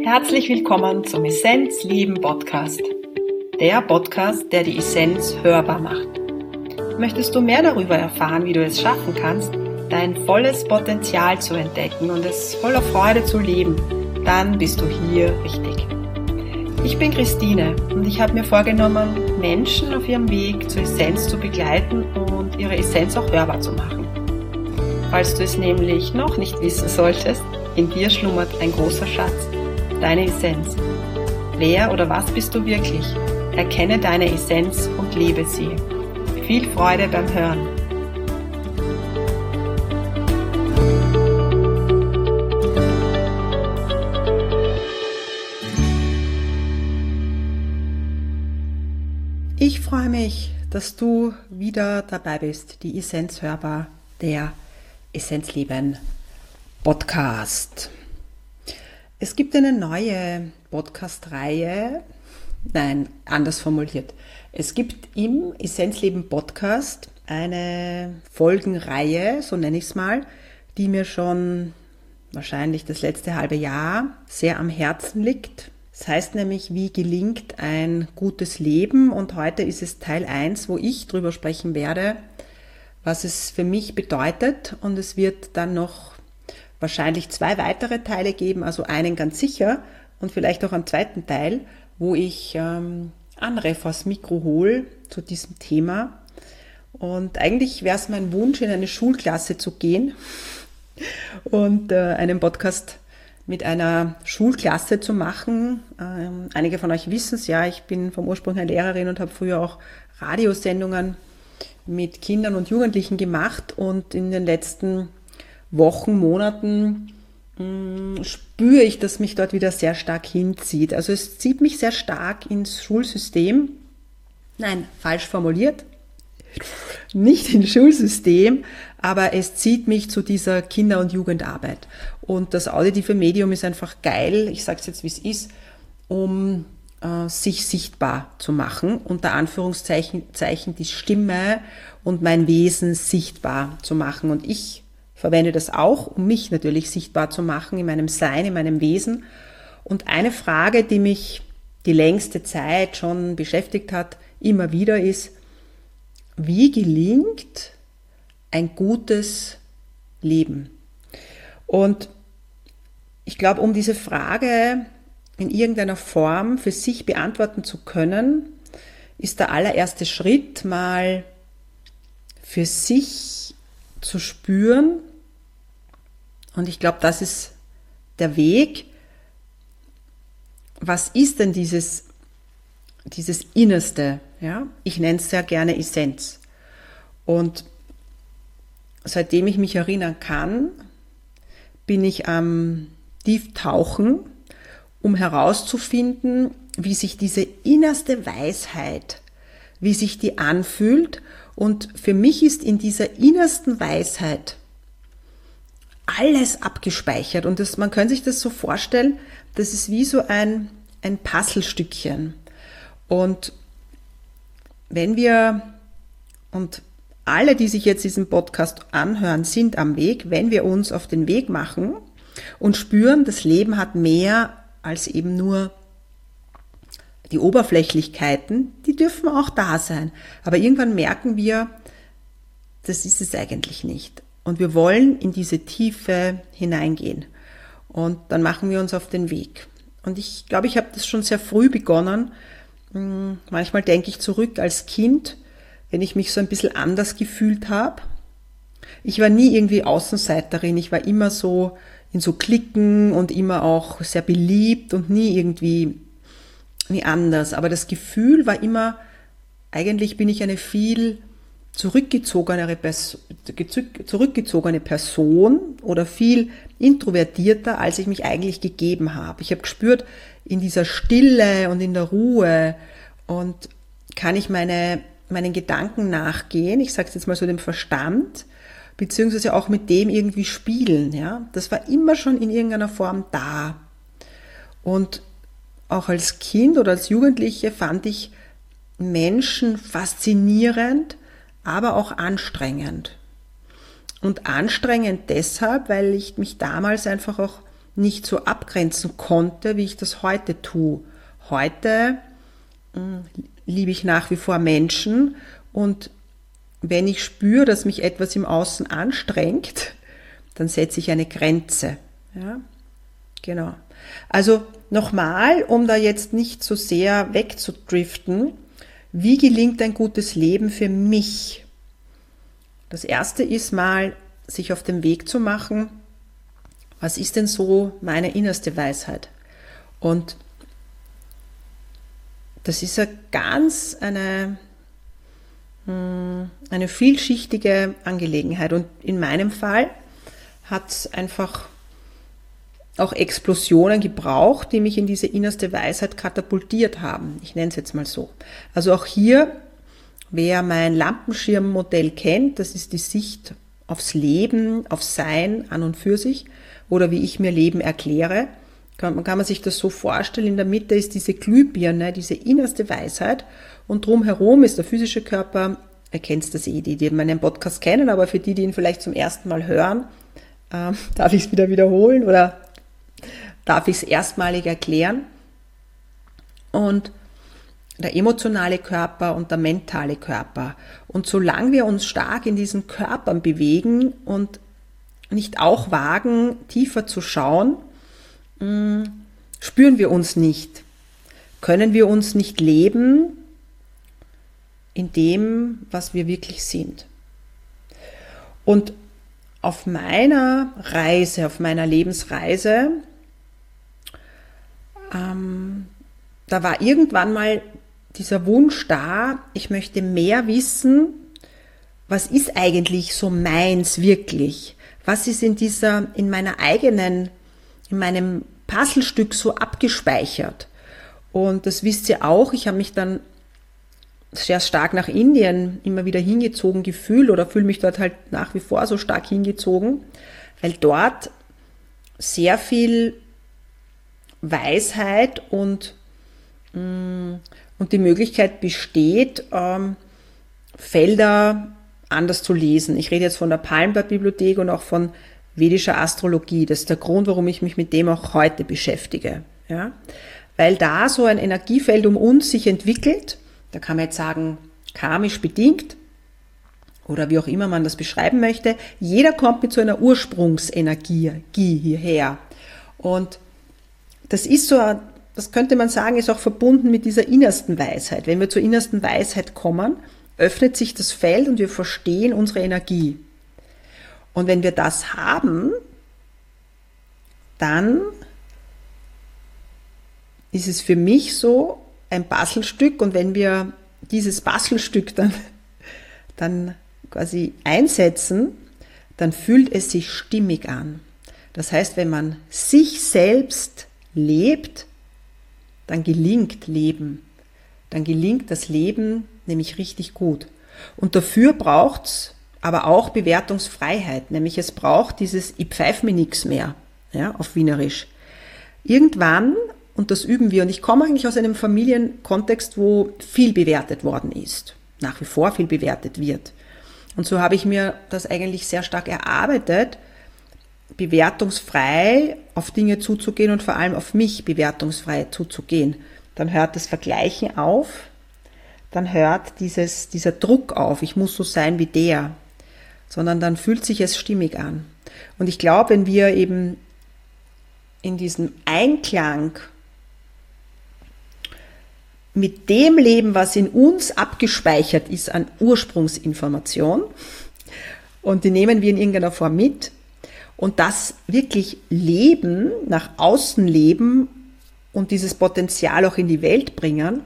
Herzlich willkommen zum Essenz Leben Podcast. Der Podcast, der die Essenz hörbar macht. Möchtest du mehr darüber erfahren, wie du es schaffen kannst, dein volles Potenzial zu entdecken und es voller Freude zu leben, dann bist du hier richtig. Ich bin Christine und ich habe mir vorgenommen, Menschen auf ihrem Weg zur Essenz zu begleiten und ihre Essenz auch hörbar zu machen. Falls du es nämlich noch nicht wissen solltest, in dir schlummert ein großer Schatz, deine Essenz. Wer oder was bist du wirklich? Erkenne deine Essenz und lebe sie. Viel Freude beim Hören. Ich freue mich, dass du wieder dabei bist, die Essenz hörbar, der Essenzleben Podcast. Es gibt eine neue Podcast-Reihe, anders formuliert. Es gibt im Essenzleben Podcast eine Folgenreihe, so nenne ich es mal, die mir schon wahrscheinlich das letzte halbe Jahr sehr am Herzen liegt. Das heißt nämlich, wie gelingt ein gutes Leben? Und heute ist es Teil 1, wo ich drüber sprechen werde, was es für mich bedeutet. Und es wird dann noch wahrscheinlich 2 weitere Teile geben, also einen ganz sicher und vielleicht auch einen zweiten Teil, wo ich andere vors Mikro hole zu diesem Thema. Und eigentlich wäre es mein Wunsch, in eine Schulklasse zu gehen und einen Podcast mit einer Schulklasse zu machen. Einige von euch wissen es ja, ich bin vom Ursprung her Lehrerin und habe früher auch Radiosendungen mit Kindern und Jugendlichen gemacht und in den letzten Wochen, Monaten spüre ich, dass mich dort wieder sehr stark hinzieht. Also es zieht mich sehr stark ins Schulsystem. Nein, falsch formuliert. Nicht ins Schulsystem, aber es zieht mich zu dieser Kinder- und Jugendarbeit. Und das auditive Medium ist einfach geil, ich sage es jetzt, wie es ist, um sich sichtbar zu machen, unter Anführungszeichen die Stimme und mein Wesen sichtbar zu machen. Und ich verwende das auch, um mich natürlich sichtbar zu machen in meinem Sein, in meinem Wesen. Und eine Frage, die mich die längste Zeit schon beschäftigt hat, immer wieder ist, wie gelingt ein gutes Leben? Und ich glaube, um diese Frage in irgendeiner Form für sich beantworten zu können, ist der allererste Schritt mal für sich zu spüren. Und ich glaube, das ist der Weg. Was ist denn dieses Innerste? Ja? Ich nenne es sehr gerne Essenz. Und seitdem ich mich erinnern kann, bin ich am Tieftauchen, um herauszufinden, wie sich diese innerste Weisheit, wie sich die anfühlt. Und für mich ist in dieser innersten Weisheit alles abgespeichert. Und man kann sich das so vorstellen, das ist wie so ein Puzzlestückchen. Und wenn wir, und alle, die sich jetzt diesen Podcast anhören, sind am Weg, wenn wir uns auf den Weg machen und spüren, das Leben hat mehr als eben nur die Oberflächlichkeiten, die dürfen auch da sein. Aber irgendwann merken wir, das ist es eigentlich nicht. Und wir wollen in diese Tiefe hineingehen. Und dann machen wir uns auf den Weg. Und ich glaube, ich habe das schon sehr früh begonnen. Manchmal denke ich zurück als Kind, wenn ich mich so ein bisschen anders gefühlt habe. Ich war nie irgendwie Außenseiterin. Ich war immer so in so Cliquen und immer auch sehr beliebt und nie irgendwie anders. Aber das Gefühl war immer, eigentlich bin ich eine viel zurückgezogene Person oder viel introvertierter, als ich mich eigentlich gegeben habe. Ich habe gespürt, in dieser Stille und in der Ruhe und kann ich meinen Gedanken nachgehen, ich sage es jetzt mal so dem Verstand, beziehungsweise auch mit dem irgendwie spielen. Ja? Das war immer schon in irgendeiner Form da. Und auch als Kind oder als Jugendliche fand ich Menschen faszinierend, aber auch anstrengend. Und anstrengend deshalb, weil ich mich damals einfach auch nicht so abgrenzen konnte, wie ich das heute tue. Heute liebe ich nach wie vor Menschen und wenn ich spüre, dass mich etwas im Außen anstrengt, dann setze ich eine Grenze. Ja, genau. Also nochmal, um da jetzt nicht so sehr wegzudriften, wie gelingt ein gutes Leben für mich? Das erste ist mal, sich auf den Weg zu machen, was ist denn so meine innerste Weisheit? Und das ist eine vielschichtige Angelegenheit. Und in meinem Fall hat es einfach auch Explosionen gebraucht, die mich in diese innerste Weisheit katapultiert haben. Ich nenne es jetzt mal so. Also auch hier, wer mein Lampenschirmmodell kennt, das ist die Sicht aufs Leben, auf Sein an und für sich oder wie ich mir Leben erkläre. Kann man sich das so vorstellen, in der Mitte ist diese Glühbirne, diese innerste Weisheit und drumherum ist der physische Körper, ihr kennt das die meinen Podcast kennen, aber für die ihn vielleicht zum ersten Mal hören, darf ich es wieder wiederholen oder darf ich es erstmalig erklären. Und der emotionale Körper und der mentale Körper. Und solange wir uns stark in diesen Körpern bewegen und nicht auch wagen, tiefer zu schauen, spüren wir uns nicht, können wir uns nicht leben in dem, was wir wirklich sind. Und auf meiner Reise, auf meiner Lebensreise, da war irgendwann mal dieser Wunsch da, ich möchte mehr wissen, was ist eigentlich so meins wirklich? Was ist in meinem Puzzlestück so abgespeichert? Und das wisst ihr auch, ich habe mich dann sehr stark nach Indien immer wieder hingezogen gefühlt oder fühle mich dort halt nach wie vor so stark hingezogen, weil dort sehr viel Weisheit und die Möglichkeit besteht, Felder anders zu lesen. Ich rede jetzt von der Palmblatt-Bibliothek und auch von vedischer Astrologie. Das ist der Grund, warum ich mich mit dem auch heute beschäftige. Ja? Weil da so ein Energiefeld um uns sich entwickelt, da kann man jetzt sagen, karmisch bedingt oder wie auch immer man das beschreiben möchte. Jeder kommt mit so einer Ursprungsenergie hierher. Und das ist so, das könnte man sagen, ist auch verbunden mit dieser innersten Weisheit. Wenn wir zur innersten Weisheit kommen, öffnet sich das Feld und wir verstehen unsere Energie. Und wenn wir das haben, dann ist es für mich so ein Puzzlestück und wenn wir dieses Puzzlestück dann quasi einsetzen, dann fühlt es sich stimmig an. Das heißt, wenn man sich selbst lebt, dann gelingt Leben. Dann gelingt das Leben nämlich richtig gut. Und dafür braucht es aber auch Bewertungsfreiheit, nämlich es braucht dieses "Ich pfeif mir nix mehr", ja, auf Wienerisch. Irgendwann, und das üben wir, und ich komme eigentlich aus einem Familienkontext, wo viel bewertet worden ist, nach wie vor viel bewertet wird. Und so habe ich mir das eigentlich sehr stark erarbeitet, bewertungsfrei auf Dinge zuzugehen und vor allem auf mich bewertungsfrei zuzugehen. Dann hört das Vergleichen auf, dann hört dieser Druck auf, ich muss so sein wie der, sondern dann fühlt sich es stimmig an. Und ich glaube, wenn wir eben in diesem Einklang mit dem leben, was in uns abgespeichert ist an Ursprungsinformation, und die nehmen wir in irgendeiner Form mit, und das wirklich leben, nach außen leben und dieses Potenzial auch in die Welt bringen,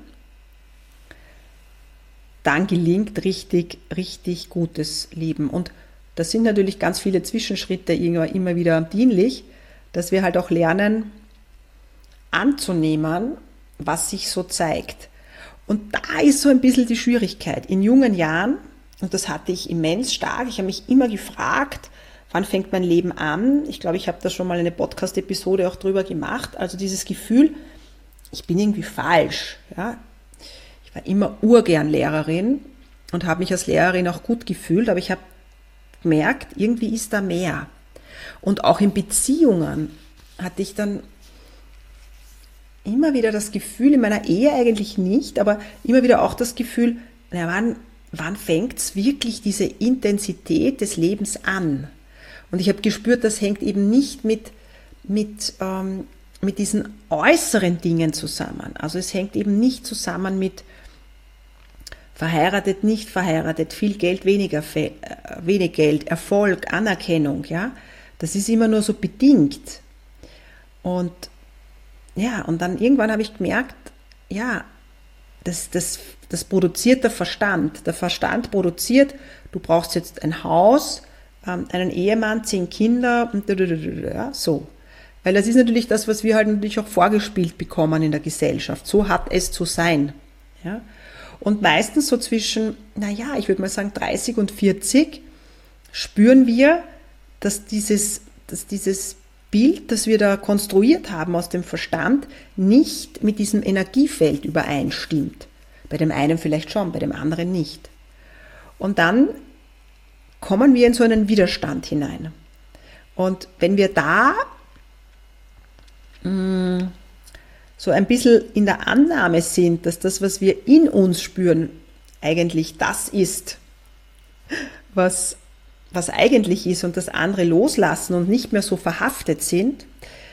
dann gelingt richtig, richtig gutes Leben. Und das sind natürlich ganz viele Zwischenschritte immer wieder dienlich, dass wir halt auch lernen, anzunehmen, was sich so zeigt. Und da ist so ein bisschen die Schwierigkeit. In jungen Jahren, und das hatte ich immens stark, ich habe mich immer gefragt, wann fängt mein Leben an? Ich glaube, ich habe da schon mal eine Podcast-Episode auch drüber gemacht. Also dieses Gefühl, ich bin irgendwie falsch. Ja? Ich war immer urgern Lehrerin und habe mich als Lehrerin auch gut gefühlt, aber ich habe gemerkt, irgendwie ist da mehr. Und auch in Beziehungen hatte ich dann immer wieder das Gefühl, in meiner Ehe eigentlich nicht, aber immer wieder auch das Gefühl, wann fängt es wirklich diese Intensität des Lebens an? Und ich habe gespürt, das hängt eben nicht mit diesen äußeren Dingen zusammen. Also es hängt eben nicht zusammen mit verheiratet, nicht verheiratet, viel Geld, wenig Geld, Erfolg, Anerkennung. Ja? Das ist immer nur so bedingt. Und ja, und dann irgendwann habe ich gemerkt, ja, das produziert der Verstand. Der Verstand produziert, du brauchst jetzt ein Haus, einen Ehemann, 10 Kinder und ja, so. Weil das ist natürlich das, was wir halt natürlich auch vorgespielt bekommen in der Gesellschaft. So hat es zu sein. Ja? Und meistens so zwischen, ich würde mal sagen 30 und 40 spüren wir, dass dieses Bild, das wir da konstruiert haben aus dem Verstand, nicht mit diesem Energiefeld übereinstimmt. Bei dem einen vielleicht schon, bei dem anderen nicht. Und dann kommen wir in so einen Widerstand hinein. Und wenn wir da so ein bisschen in der Annahme sind, dass das, was wir in uns spüren, eigentlich das ist, was eigentlich ist und das andere loslassen und nicht mehr so verhaftet sind,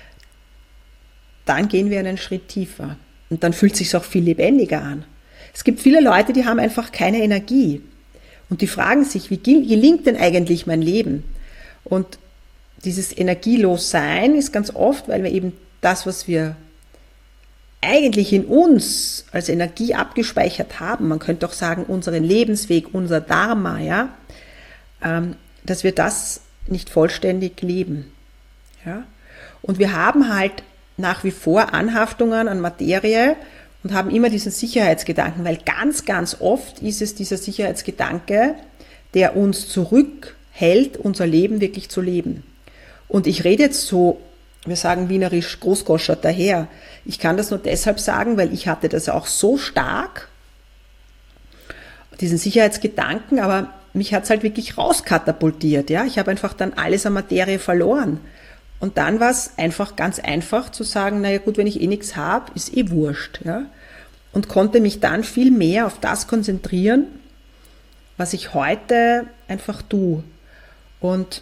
dann gehen wir einen Schritt tiefer. Und dann fühlt es sich auch viel lebendiger an. Es gibt viele Leute, die haben einfach keine Energie. Und die fragen sich, wie gelingt denn eigentlich mein Leben? Und dieses Energielossein ist ganz oft, weil wir eben das, was wir eigentlich in uns als Energie abgespeichert haben, man könnte auch sagen, unseren Lebensweg, unser Dharma, ja, dass wir das nicht vollständig leben. Ja? Und wir haben halt nach wie vor Anhaftungen an Materie und haben immer diesen Sicherheitsgedanken, weil ganz, ganz oft ist es dieser Sicherheitsgedanke, der uns zurückhält, unser Leben wirklich zu leben. Und ich rede jetzt so, wir sagen wienerisch großgoschert daher. Ich kann das nur deshalb sagen, weil ich hatte das auch so stark, diesen Sicherheitsgedanken, aber mich hat es halt wirklich rauskatapultiert. Ja? Ich habe einfach dann alles an Materie verloren. Und dann war es einfach ganz einfach zu sagen, naja gut, wenn ich eh nichts habe, ist eh wurscht. Ja? Und konnte mich dann viel mehr auf das konzentrieren, was ich heute einfach tue. Und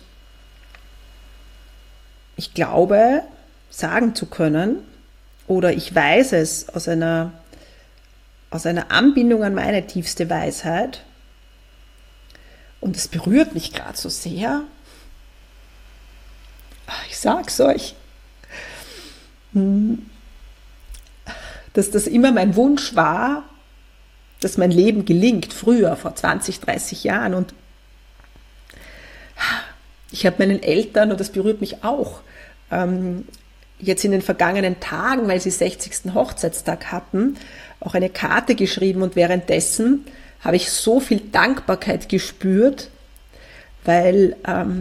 ich glaube, sagen zu können, oder ich weiß es aus einer Anbindung an meine tiefste Weisheit, und es berührt mich gerade so sehr, ich sag's euch, dass das immer mein Wunsch war, dass mein Leben gelingt, früher, vor 20, 30 Jahren. Und ich habe meinen Eltern, und das berührt mich auch, jetzt in den vergangenen Tagen, weil sie 60. Hochzeitstag hatten, auch eine Karte geschrieben, und währenddessen habe ich so viel Dankbarkeit gespürt, weil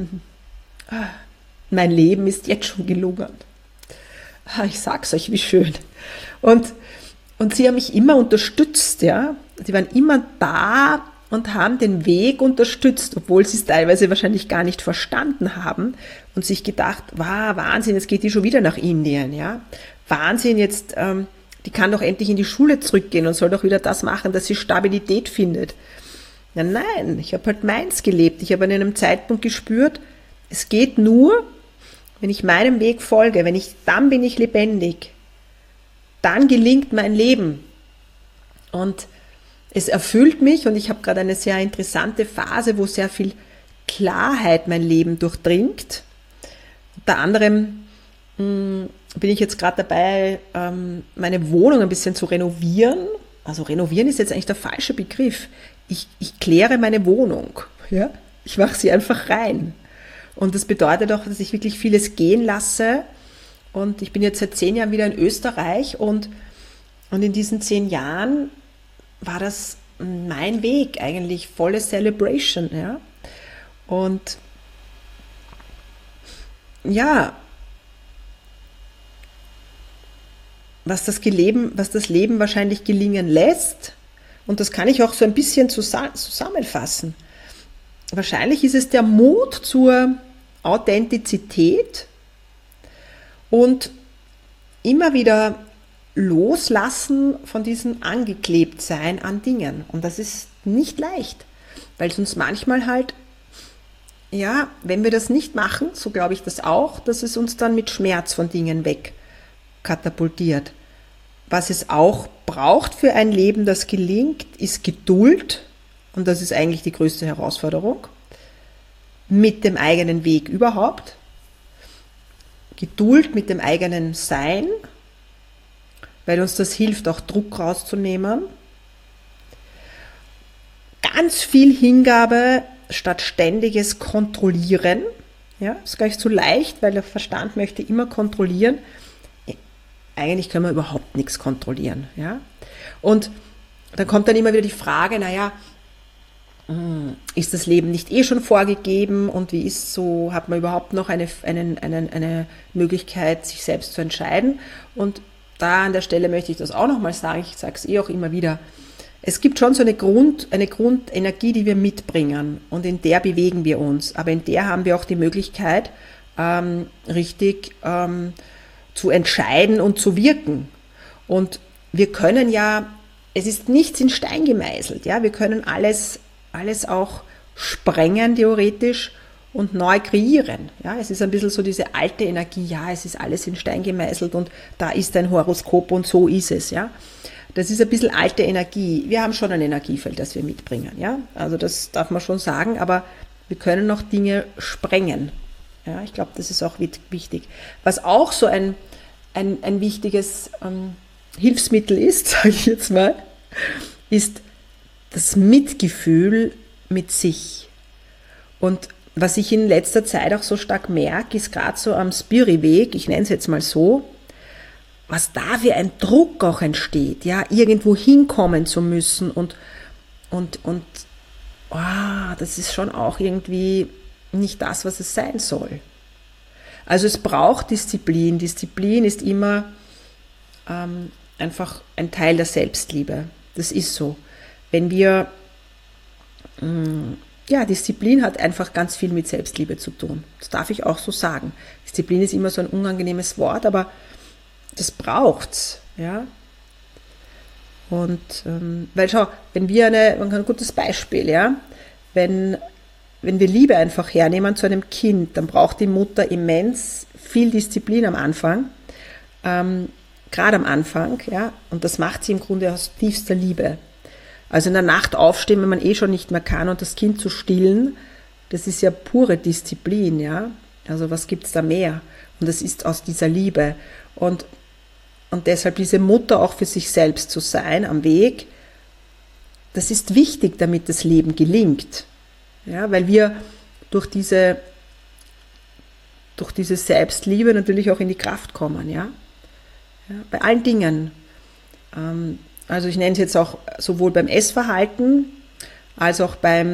mein Leben ist jetzt schon gelungen. Ich sag's euch, wie schön. Und sie haben mich immer unterstützt, ja. Sie waren immer da und haben den Weg unterstützt, obwohl sie es teilweise wahrscheinlich gar nicht verstanden haben und sich gedacht, wow, Wahnsinn, jetzt geht die schon wieder nach Indien, ja. Wahnsinn, jetzt, die kann doch endlich in die Schule zurückgehen und soll doch wieder das machen, dass sie Stabilität findet. Ja, nein, ich habe halt meins gelebt. Ich habe an einem Zeitpunkt gespürt, es geht nur, wenn ich meinem Weg folge, dann bin ich lebendig. Dann gelingt mein Leben. Und es erfüllt mich, und ich habe gerade eine sehr interessante Phase, wo sehr viel Klarheit mein Leben durchdringt. Unter anderem bin ich jetzt gerade dabei, meine Wohnung ein bisschen zu renovieren. Also renovieren ist jetzt eigentlich der falsche Begriff. Ich kläre meine Wohnung. Ja? Ich mache sie einfach rein. Und das bedeutet auch, dass ich wirklich vieles gehen lasse. Und ich bin jetzt seit 10 Jahren wieder in Österreich, und in diesen 10 Jahren war das mein Weg eigentlich, volle Celebration. Ja? Und ja, was das Leben wahrscheinlich gelingen lässt, und das kann ich auch so ein bisschen zusammenfassen. Wahrscheinlich ist es der Mut zur Authentizität und immer wieder loslassen von diesem Angeklebtsein an Dingen. Und das ist nicht leicht, weil es uns manchmal halt, ja, wenn wir das nicht machen, so glaube ich das auch, dass es uns dann mit Schmerz von Dingen wegkatapultiert. Was es auch braucht für ein Leben, das gelingt, ist Geduld. Und das ist eigentlich die größte Herausforderung. Mit dem eigenen Weg überhaupt. Geduld mit dem eigenen Sein, weil uns das hilft, auch Druck rauszunehmen. Ganz viel Hingabe statt ständiges Kontrollieren. Ja, ist gar nicht so leicht, weil der Verstand möchte immer kontrollieren. Eigentlich können wir überhaupt nichts kontrollieren. Ja? Und dann kommt dann immer wieder die Frage, naja, ist das Leben nicht eh schon vorgegeben und wie ist so, hat man überhaupt noch eine Möglichkeit, sich selbst zu entscheiden? Und da an der Stelle möchte ich das auch nochmal sagen, ich sage es auch immer wieder, es gibt schon so eine Grundenergie, die wir mitbringen und in der bewegen wir uns, aber in der haben wir auch die Möglichkeit, richtig zu entscheiden und zu wirken. Und wir können ja, es ist nichts in Stein gemeißelt, ja, wir können alles auch sprengen theoretisch und neu kreieren. Ja, es ist ein bisschen so diese alte Energie, ja, es ist alles in Stein gemeißelt und da ist ein Horoskop und so ist es. Ja. Das ist ein bisschen alte Energie. Wir haben schon ein Energiefeld, das wir mitbringen. Ja. Also das darf man schon sagen, aber wir können noch Dinge sprengen. Ja, ich glaube, das ist auch wichtig. Was auch so ein wichtiges Hilfsmittel ist, sage ich jetzt mal, ist das Mitgefühl mit sich. Und was ich in letzter Zeit auch so stark merke, ist gerade so am Spiri-Weg, ich nenne es jetzt mal so, was da für ein Druck auch entsteht, ja, irgendwo hinkommen zu müssen und das ist schon auch irgendwie nicht das, was es sein soll. Also es braucht Disziplin. Disziplin ist immer einfach ein Teil der Selbstliebe. Das ist so. Wenn wir, Disziplin hat einfach ganz viel mit Selbstliebe zu tun. Das darf ich auch so sagen. Disziplin ist immer so ein unangenehmes Wort, aber das braucht's, ja. Und, weil schau, wenn wir ein gutes Beispiel, ja, wenn wir Liebe einfach hernehmen zu einem Kind, dann braucht die Mutter immens viel Disziplin am Anfang, gerade am Anfang, ja, und das macht sie im Grunde aus tiefster Liebe. Also in der Nacht aufstehen, wenn man eh schon nicht mehr kann und das Kind zu stillen, das ist ja pure Disziplin, ja. Also was gibt's da mehr? Und das ist aus dieser Liebe. Und deshalb diese Mutter auch für sich selbst zu sein am Weg, das ist wichtig, damit das Leben gelingt. Ja, weil wir durch diese Selbstliebe natürlich auch in die Kraft kommen, ja. Ja, bei allen Dingen. Also ich nenne es jetzt auch sowohl beim Essverhalten als auch bei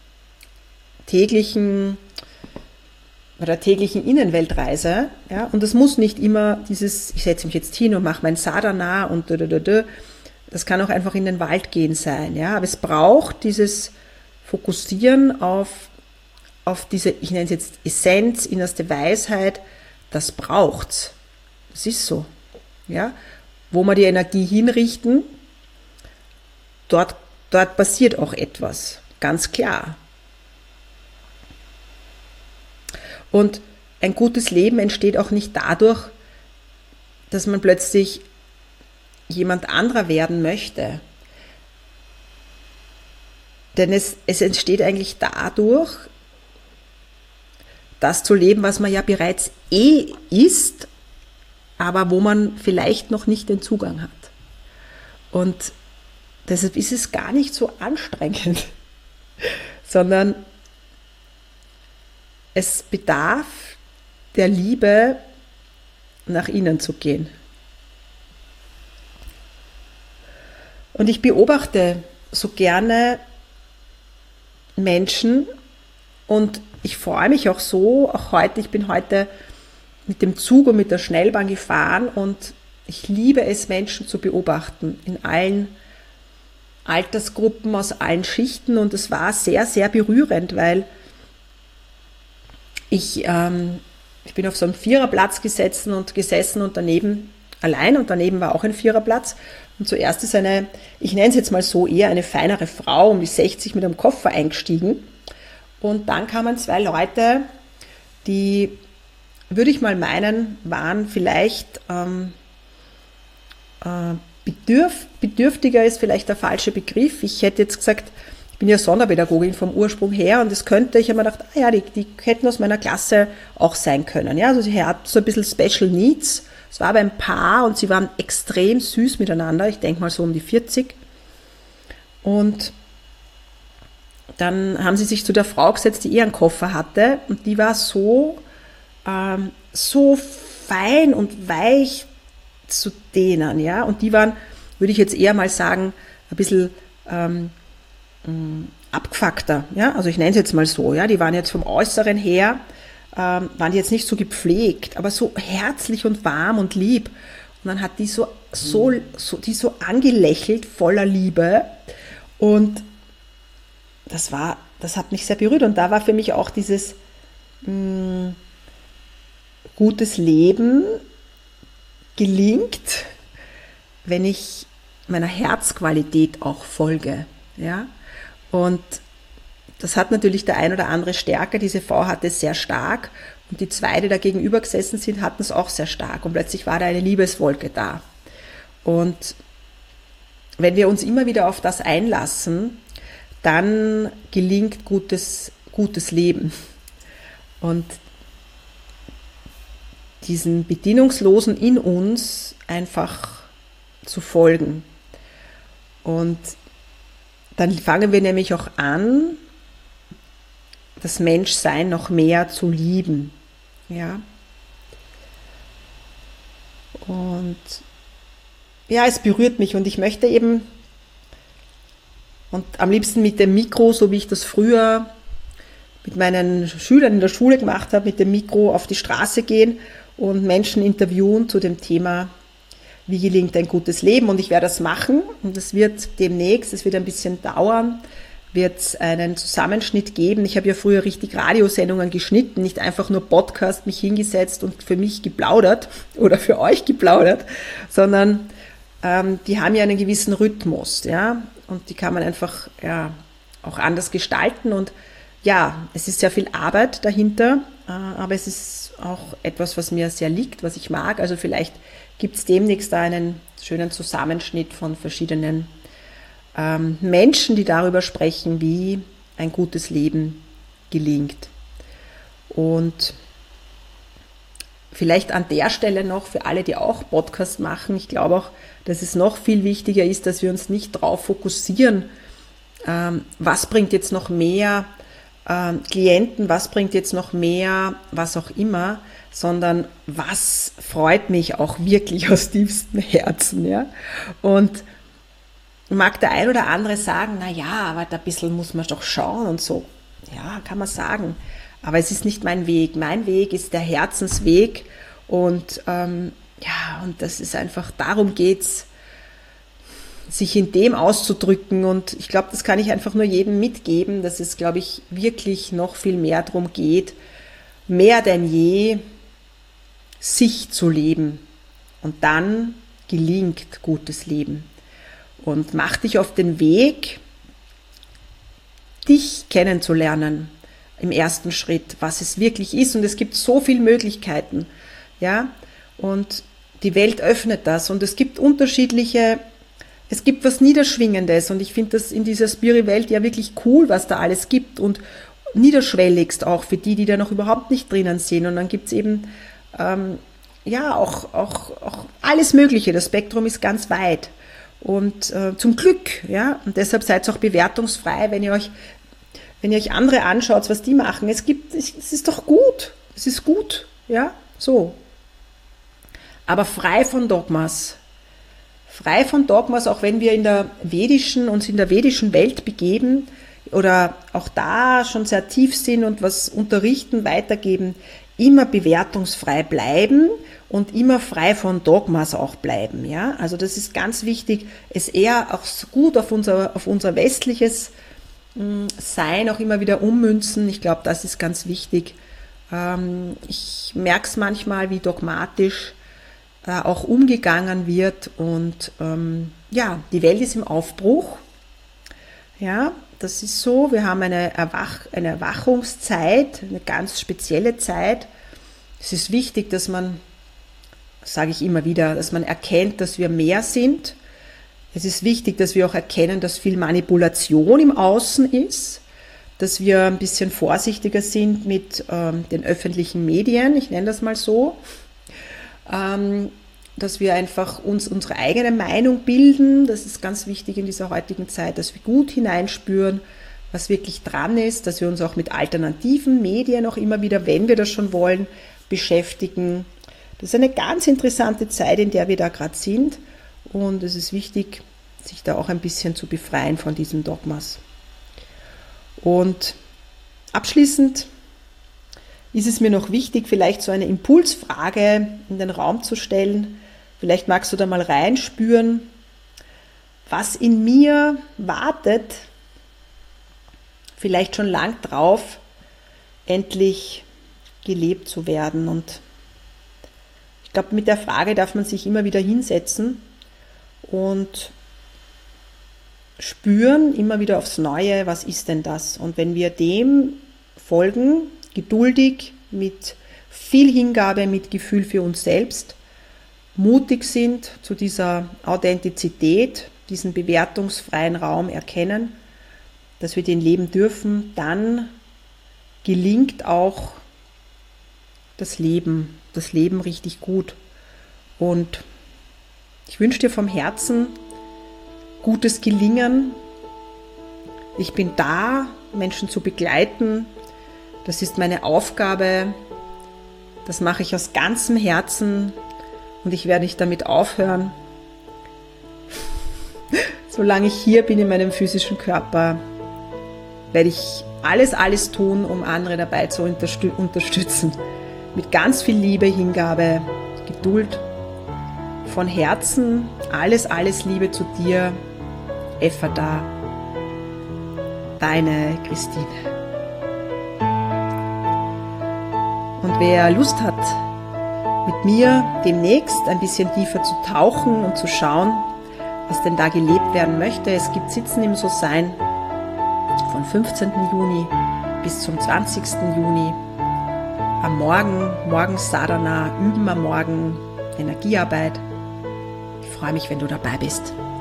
der täglichen Innenweltreise. Ja, und das muss nicht immer dieses, ich setze mich jetzt hin und mache mein Sadhana und das kann auch einfach in den Wald gehen sein. Ja, aber es braucht dieses Fokussieren auf diese, ich nenne es jetzt Essenz, innerste Weisheit, das braucht's. Das ist so. Ja, wo wir die Energie hinrichten, dort passiert auch etwas, ganz klar. Und ein gutes Leben entsteht auch nicht dadurch, dass man plötzlich jemand anderer werden möchte. Denn es entsteht eigentlich dadurch, das zu leben, was man ja bereits ist, aber wo man vielleicht noch nicht den Zugang hat. Und deshalb ist es gar nicht so anstrengend, sondern es bedarf der Liebe, nach innen zu gehen. Und ich beobachte so gerne Menschen und ich freue mich auch so, auch heute, ich bin heute mit dem Zug und mit der Schnellbahn gefahren und ich liebe es, Menschen zu beobachten in allen Altersgruppen, aus allen Schichten und es war sehr, sehr berührend, weil ich ich bin auf so einem Viererplatz gesessen und daneben allein und daneben war auch ein Viererplatz. Und zuerst ist ich nenne es jetzt mal so, eher eine feinere Frau um die 60 mit einem Koffer eingestiegen. Und dann kamen zwei Leute, die, würde ich mal meinen, waren vielleicht bedürftiger ist vielleicht der falsche Begriff. Ich hätte jetzt gesagt, ich bin ja Sonderpädagogin vom Ursprung her und ich habe mir gedacht, die hätten aus meiner Klasse auch sein können. Ja, also sie hat so ein bisschen Special Needs. Es war aber ein Paar und sie waren extrem süß miteinander. Ich denke mal so um die 40. Und dann haben sie sich zu der Frau gesetzt, die einen Koffer hatte und die war so fein und weich zu denen, ja, und die waren, würde ich jetzt eher mal sagen, ein bisschen abgefuckter, ja, also ich nenne es jetzt mal so, ja, die waren jetzt vom Äußeren her, waren die jetzt nicht so gepflegt, aber so herzlich und warm und lieb und dann hat die so angelächelt, voller Liebe und das hat mich sehr berührt und da war für mich auch dieses gutes Leben gelingt, wenn ich meiner Herzqualität auch folge. Ja? Und das hat natürlich der ein oder andere stärker. Diese Frau hatte es sehr stark und die zwei, die da gegenüber gesessen sind, hatten es auch sehr stark. Und plötzlich war da eine Liebeswolke da. Und wenn wir uns immer wieder auf das einlassen, dann gelingt gutes Leben. Und diesen Bedingungslosen in uns einfach zu folgen. Und dann fangen wir nämlich auch an, das Menschsein noch mehr zu lieben. Ja. Und ja, es berührt mich und ich möchte eben, und am liebsten mit dem Mikro, so wie ich das früher mit meinen Schülern in der Schule gemacht habe, mit dem Mikro auf die Straße gehen und Menschen interviewen zu dem Thema, wie gelingt ein gutes Leben. Und ich werde das machen und es wird demnächst, es wird ein bisschen dauern, wird es einen Zusammenschnitt geben. Ich habe ja früher richtig Radiosendungen geschnitten, nicht einfach nur Podcast, mich hingesetzt und für mich geplaudert oder für euch geplaudert, sondern die haben ja einen gewissen Rhythmus, ja, und die kann man einfach ja auch anders gestalten und ja, es ist sehr viel Arbeit dahinter, aber es ist auch etwas, was mir sehr liegt, was ich mag. Also vielleicht gibt es demnächst da einen schönen Zusammenschnitt von verschiedenen Menschen, die darüber sprechen, wie ein gutes Leben gelingt. Und vielleicht an der Stelle noch für alle, die auch Podcast machen, ich glaube auch, dass es noch viel wichtiger ist, dass wir uns nicht darauf fokussieren, was bringt jetzt noch mehr Klienten, was bringt jetzt noch mehr, was auch immer, sondern was freut mich auch wirklich aus tiefstem Herzen. Ja? Und mag der ein oder andere sagen, na ja, aber da ein bisschen muss man doch schauen und so. Ja, kann man sagen. Aber es ist nicht mein Weg. Mein Weg ist der Herzensweg und ja, und das ist einfach, darum geht's, sich in dem auszudrücken und ich glaube, das kann ich einfach nur jedem mitgeben, dass es, glaube ich, wirklich noch viel mehr darum geht, mehr denn je sich zu leben und dann gelingt gutes Leben und mach dich auf den Weg, dich kennenzulernen im ersten Schritt, was es wirklich ist und es gibt so viele Möglichkeiten, ja, und die Welt öffnet das und es gibt was Niederschwingendes und ich finde das in dieser Spiri-Welt ja wirklich cool, was da alles gibt und niederschwelligst auch für die da noch überhaupt nicht drinnen sind und dann gibt es eben ja auch alles Mögliche, das Spektrum ist ganz weit und zum Glück, ja, und deshalb seid ihr auch bewertungsfrei, wenn ihr euch andere anschaut, was die machen, es ist doch gut, es ist gut, ja, so. Aber frei von Dogmas, auch wenn wir uns in der vedischen Welt begeben oder auch da schon sehr tief sind und was unterrichten, weitergeben, immer bewertungsfrei bleiben und immer frei von Dogmas auch bleiben. Ja? Also das ist ganz wichtig, es eher auch gut auf unser westliches Sein auch immer wieder ummünzen. Ich glaube, das ist ganz wichtig Ich merke es manchmal, wie dogmatisch auch umgegangen wird und die Welt ist im Aufbruch. Ja, das ist so. Wir haben eine Erwachungszeit, eine ganz spezielle Zeit. Es ist wichtig, dass man, sage ich immer wieder, dass man erkennt, dass wir mehr sind. Es ist wichtig, dass wir auch erkennen, dass viel Manipulation im Außen ist, dass wir ein bisschen vorsichtiger sind mit den öffentlichen Medien, ich nenne das mal so, dass wir einfach uns unsere eigene Meinung bilden. Das ist ganz wichtig in dieser heutigen Zeit, dass wir gut hineinspüren, was wirklich dran ist, dass wir uns auch mit alternativen Medien auch immer wieder, wenn wir das schon wollen, beschäftigen. Das ist eine ganz interessante Zeit, in der wir da gerade sind, und es ist wichtig, sich da auch ein bisschen zu befreien von diesen Dogmas. Und abschließend ist es mir noch wichtig, vielleicht so eine Impulsfrage in den Raum zu stellen. Vielleicht magst du da mal reinspüren, was in mir wartet, vielleicht schon lang drauf, endlich gelebt zu werden. Und ich glaube, mit der Frage darf man sich immer wieder hinsetzen und spüren immer wieder aufs Neue, was ist denn das? Und wenn wir dem folgen, geduldig, mit viel Hingabe, mit Gefühl für uns selbst, mutig sind, zu dieser Authentizität, diesen bewertungsfreien Raum erkennen, dass wir den leben dürfen, dann gelingt auch das Leben richtig gut. Und ich wünsche dir vom Herzen gutes Gelingen. Ich bin da, Menschen zu begleiten. Das ist meine Aufgabe. Das mache ich aus ganzem Herzen und ich werde nicht damit aufhören. Solange ich hier bin in meinem physischen Körper, werde ich alles tun, um andere dabei zu unterstützen. Mit ganz viel Liebe, Hingabe, Geduld. Von Herzen alles Liebe zu dir, Effata, deine Christine. Und wer Lust hat, mit mir demnächst ein bisschen tiefer zu tauchen und zu schauen, was denn da gelebt werden möchte. Es gibt Sitzen im So-Sein von 15. Juni bis zum 20. Juni. Am Morgen Sadhana, üben am Morgen, Energiearbeit. Ich freue mich, wenn du dabei bist.